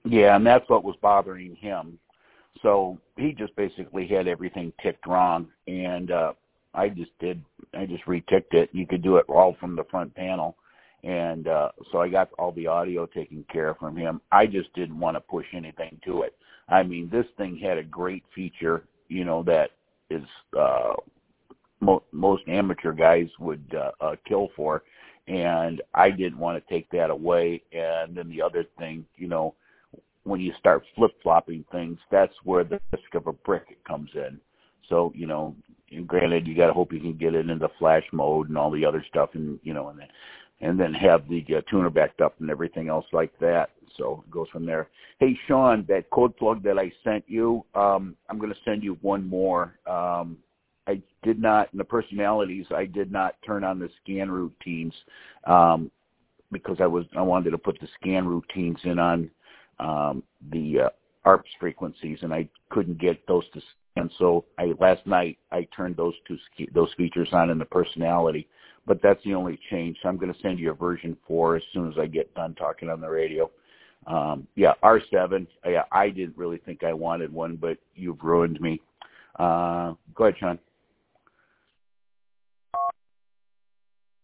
Yeah, and that's what was bothering him. So he just basically had everything ticked wrong, and I just reticked it. You could do it all from the front panel, and so I got all the audio taken care of from him. I just didn't want to push anything to it. I mean, this thing had a great feature, that is most amateur guys would kill for, and I didn't want to take that away. And then the other thing, when you start flip-flopping things, that's where the risk of a brick comes in. So, and granted, you got to hope you can get it into flash mode and all the other stuff, and then have the tuner backed up and everything else like that. So it goes from there. Hey, Sean, that code plug that I sent you, I'm going to send you one more. I did not, in the personalities, I did not turn on the scan routines because I wanted to put the scan routines in on the ARPS frequencies, and I couldn't get those to scan. So last night I turned those features on in the personality, but that's the only change. So I'm going to send you a version 4 as soon as I get done talking on the radio. R7. I didn't really think I wanted one, but you've ruined me. Go ahead, Sean.